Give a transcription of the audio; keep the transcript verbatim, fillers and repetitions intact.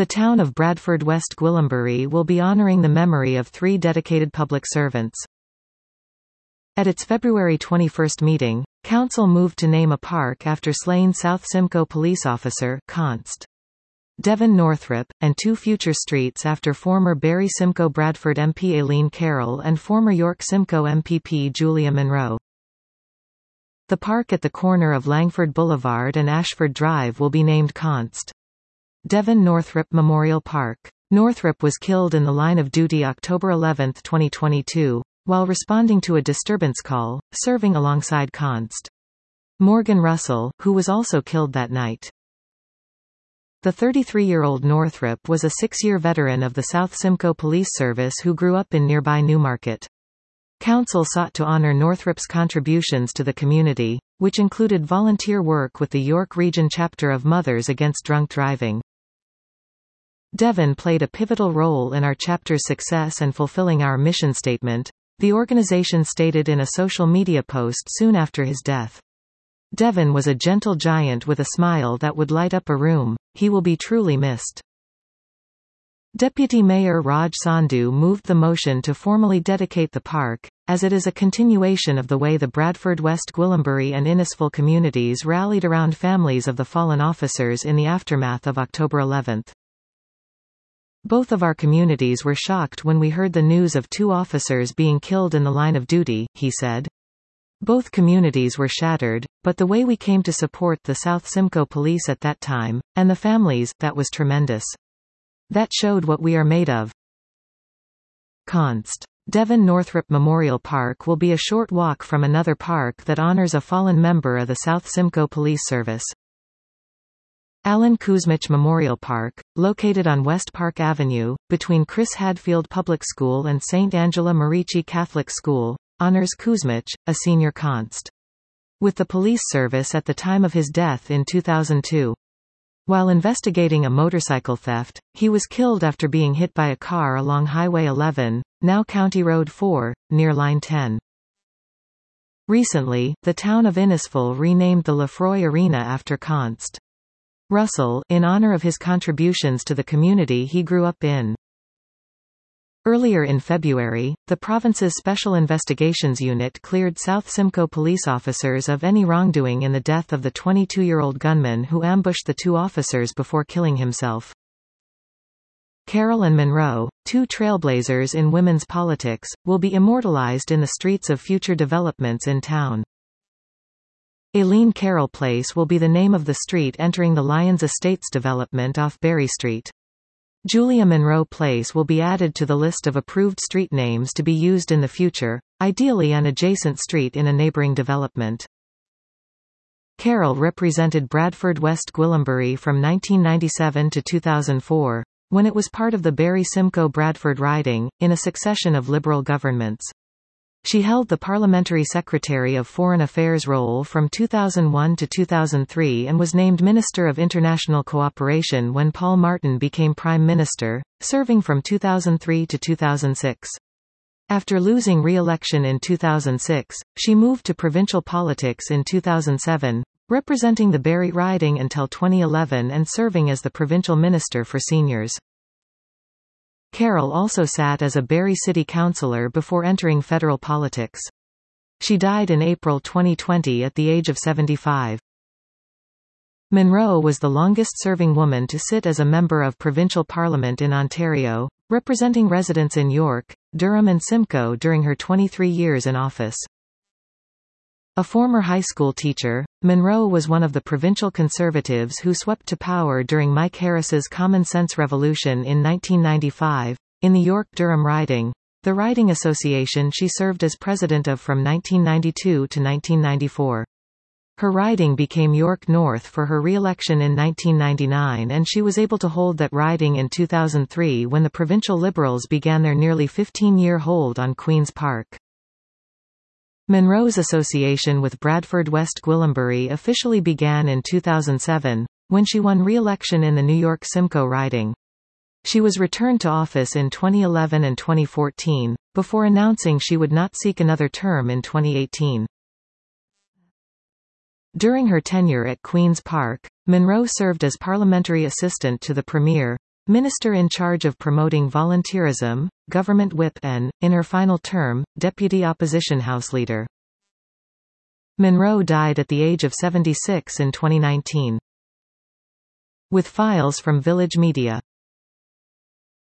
The town of Bradford West Gwillimbury will be honouring the memory of three dedicated public servants. At its February twenty-first meeting, Council moved to name a park after slain South Simcoe police officer, Const. Devon Northrop, and two future streets after former Bury Simcoe Bradford M P Aileen Carroll and former York Simcoe M P P Julia Munro. The park at the corner of Langford Boulevard and Ashford Drive will be named Const. Devon Northrop Memorial Park. Northrop was killed in the line of duty October eleventh twenty twenty-two, while responding to a disturbance call, serving alongside Const. Morgan Russell, who was also killed that night. The thirty-three-year-old Northrop was a six-year veteran of the South Simcoe Police Service who grew up in nearby Newmarket. Council sought to honour Northrop's contributions to the community, which included volunteer work with the York Region chapter of Mothers Against Drunk Driving. Devon played a pivotal role in our chapter's success and fulfilling our mission statement, the organisation stated in a social media post soon after his death. Devon was a gentle giant with a smile that would light up a room. He will be truly missed. Deputy Mayor Raj Sandhu moved the motion to formally dedicate the park, as it is a continuation of the way the Bradford West Gwillimbury and Innisfil communities rallied around families of the fallen officers in the aftermath of October eleventh. Both of our communities were shocked when we heard the news of two officers being killed in the line of duty, he said. Both communities were shattered, but the way we came to support the South Simcoe Police at that time, and the families, that was tremendous. That showed what we are made of. Const. Devon Northrop Memorial Park will be a short walk from another park that honours a fallen member of the South Simcoe Police Service. Alan Kuzmich Memorial Park, located on West Park Avenue, between Chris Hadfield Public School and Saint Angela Merici Catholic School, honours Kuzmich, a senior const. With the police service at the time of his death in two thousand two. While investigating a motorcycle theft, he was killed after being hit by a car along Highway eleven, now County Road four, near Line ten. Recently, the town of Innisfil renamed the Lefroy Arena after Const. Russell, in honor of his contributions to the community he grew up in. Earlier in February, the province's Special Investigations Unit cleared South Simcoe police officers of any wrongdoing in the death of the twenty-two-year-old gunman who ambushed the two officers before killing himself. Carroll and Munro, two trailblazers in women's politics, will be immortalized in the streets of future developments in town. Aileen Carroll Place will be the name of the street entering the Lyons Estates development off Bury Street. Julia Munro Place will be added to the list of approved street names to be used in the future, ideally an adjacent street in a neighbouring development. Carroll represented Bradford West Gwillimbury from nineteen ninety-seven to two thousand four, when it was part of the Bury Simcoe Bradford riding, in a succession of Liberal governments. She held the Parliamentary Secretary of Foreign Affairs role from two thousand one to two thousand three and was named Minister of International Cooperation when Paul Martin became Prime Minister, serving from two thousand three to two thousand six. After losing re-election in two thousand six, she moved to provincial politics in two thousand seven, representing the Bury riding until twenty eleven and serving as the Provincial Minister for Seniors. Carroll also sat as a Bury City Councillor before entering federal politics. She died in April twenty twenty at the age of seventy-five. Munro was the longest-serving woman to sit as a member of provincial parliament in Ontario, representing residents in York, Durham and Simcoe during her twenty-three years in office. A former high school teacher, Munro was one of the provincial Conservatives who swept to power during Mike Harris's Common Sense Revolution in nineteen ninety-five. In the York-Durham riding, the riding association she served as president of from nineteen ninety-two to nineteen ninety-four. Her riding became York North for her re-election in nineteen ninety-nine, and she was able to hold that riding in two thousand three when the provincial Liberals began their nearly fifteen-year hold on Queen's Park. Munro's association with Bradford West Gwillimbury officially began in two thousand seven, when she won re-election in the New York Simcoe riding. She was returned to office in twenty eleven and twenty fourteen, before announcing she would not seek another term in twenty eighteen. During her tenure at Queen's Park, Munro served as parliamentary assistant to the Premier, Minister in charge of promoting volunteerism, government whip and, in her final term, deputy opposition House leader. Monroe died at the age of seventy-six in twenty nineteen. With files from Village Media.